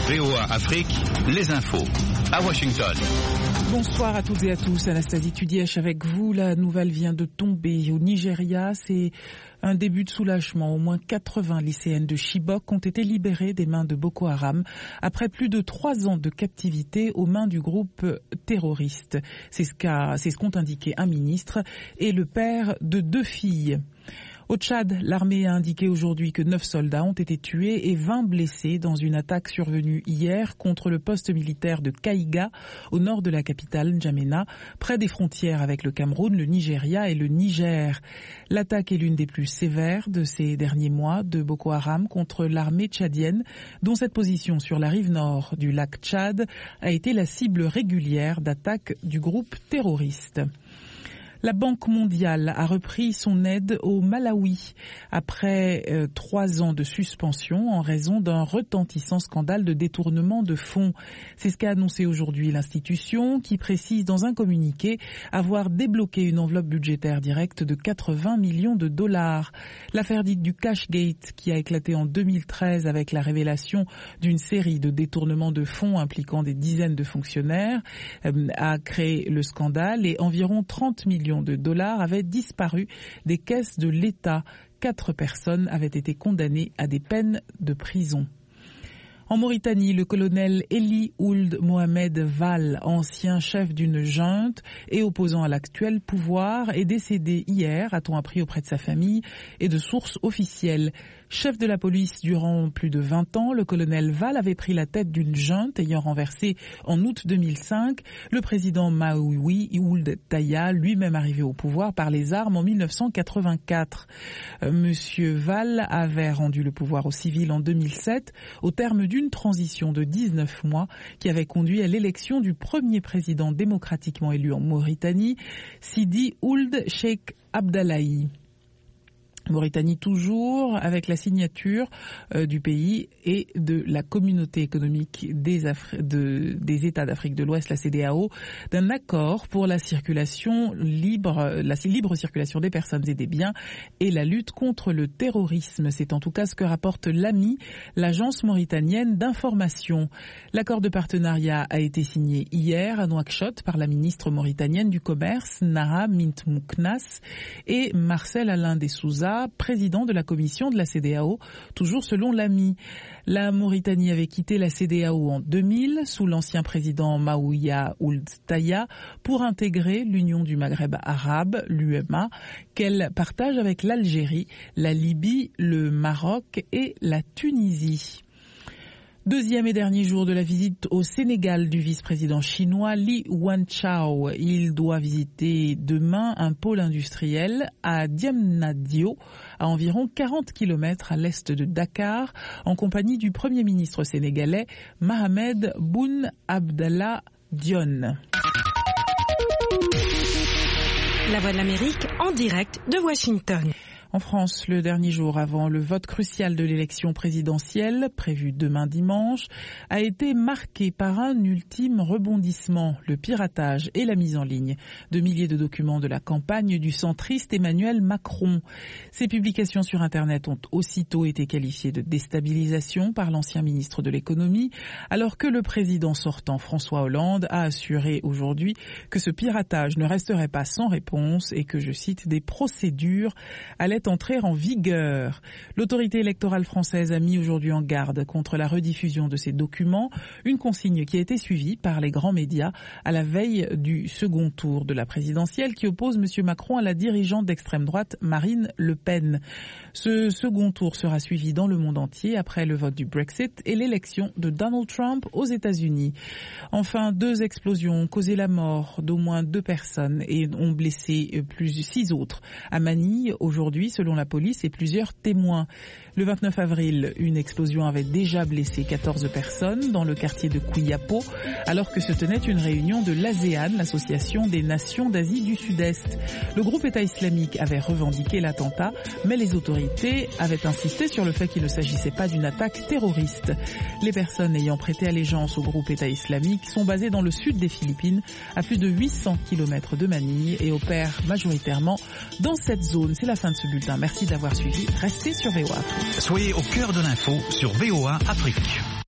VOA Afrique, les infos à Washington. Bonsoir à toutes et à tous, Anastasie Tudièche avec vous. La nouvelle vient de tomber au Nigeria. C'est un début de soulagement. Au moins 80 lycéennes de Chibok ont été libérées des mains de Boko Haram après plus de 3 ans de captivité aux mains du groupe terroriste. C'est ce qu'ont indiqué un ministre et le père de 2 filles. Au Tchad, l'armée a indiqué aujourd'hui que 9 soldats ont été tués et 20 blessés dans une attaque survenue hier contre le poste militaire de Kaïga, au nord de la capitale N'Djamena, près des frontières avec le Cameroun, le Nigeria et le Niger. L'attaque est l'une des plus sévères de ces derniers mois de Boko Haram contre l'armée tchadienne, dont cette position sur la rive nord du lac Tchad a été la cible régulière d'attaques du groupe terroriste. La Banque mondiale a repris son aide au Malawi après 3 ans de suspension en raison d'un retentissant scandale de détournement de fonds. C'est ce qu'a annoncé aujourd'hui l'institution qui précise dans un communiqué avoir débloqué une enveloppe budgétaire directe de 80 millions de dollars. L'affaire dite du Cashgate qui a éclaté en 2013 avec la révélation d'une série de détournements de fonds impliquant des dizaines de fonctionnaires a créé le scandale et environ 30 millions de dollars avaient disparu des caisses de l'État. 4 personnes avaient été condamnées à des peines de prison. En Mauritanie, le colonel Eli Ould Mohamed Val, ancien chef d'une junte et opposant à l'actuel pouvoir, est décédé hier, a-t-on appris auprès de sa famille et de sources officielles. Chef de la police durant plus de 20 ans, le colonel Val avait pris la tête d'une junte ayant renversé en août 2005 le président Maouwi Ould Taya, lui-même arrivé au pouvoir par les armes en 1984. Monsieur Val avait rendu le pouvoir aux civils en 2007 au terme d'une transition de 19 mois qui avait conduit à l'élection du premier président démocratiquement élu en Mauritanie, Sidi Ould Cheikh Abdallahi. Mauritanie toujours avec la signature du pays et de la communauté économique des États d'Afrique de l'Ouest, la CEDEAO, d'un accord pour la libre circulation des personnes et des biens et la lutte contre le terrorisme. C'est en tout cas ce que rapporte l'AMI, l'agence mauritanienne d'information. L'accord de partenariat a été signé hier à Nouakchott par la ministre mauritanienne du Commerce, Nara Mint Mouknas, et Marcel Alain Dessouza, président de la commission de la CEDEAO, toujours selon l'AMI. La Mauritanie avait quitté la CEDEAO en 2000 sous l'ancien président Maouya Ould Taya pour intégrer l'Union du Maghreb arabe, l'UMA, qu'elle partage avec l'Algérie, la Libye, le Maroc et la Tunisie. Deuxième et dernier jour de la visite au Sénégal du vice-président chinois Li Wanchao. Il doit visiter demain un pôle industriel à Diamniadio, à environ 40 km à l'est de Dakar, en compagnie du Premier ministre sénégalais Mohamed Boun Abdallah Dionne. La Voix de l'Amérique en direct de Washington. En France, le dernier jour avant le vote crucial de l'élection présidentielle, prévu demain dimanche, a été marqué par un ultime rebondissement, le piratage et la mise en ligne de milliers de documents de la campagne du centriste Emmanuel Macron. Ces publications sur Internet ont aussitôt été qualifiées de déstabilisation par l'ancien ministre de l'économie, alors que le président sortant François Hollande a assuré aujourd'hui que ce piratage ne resterait pas sans réponse et que, je cite, des procédures allaient entrer en vigueur. L'autorité électorale française a mis aujourd'hui en garde contre la rediffusion de ces documents, une consigne qui a été suivie par les grands médias à la veille du second tour de la présidentielle qui oppose M. Macron à la dirigeante d'extrême droite Marine Le Pen. Ce second tour sera suivi dans le monde entier après le vote du Brexit et l'élection de Donald Trump aux États-Unis. Enfin, 2 explosions ont causé la mort d'au moins 2 personnes et ont blessé 6 autres à Manille aujourd'hui, selon la police et plusieurs témoins. Le 29 avril, une explosion avait déjà blessé 14 personnes dans le quartier de Kouyapo, alors que se tenait une réunion de l'ASEAN, l'association des nations d'Asie du Sud-Est. Le groupe État islamique avait revendiqué l'attentat, mais les autorités avaient insisté sur le fait qu'il ne s'agissait pas d'une attaque terroriste. Les personnes ayant prêté allégeance au groupe État islamique sont basées dans le sud des Philippines, à plus de 800 km de Manille, et opèrent majoritairement dans cette zone. C'est la fin de ce bulletin. Merci d'avoir suivi. Restez sur VOA Afrique. Soyez au cœur de l'info sur VOA Afrique.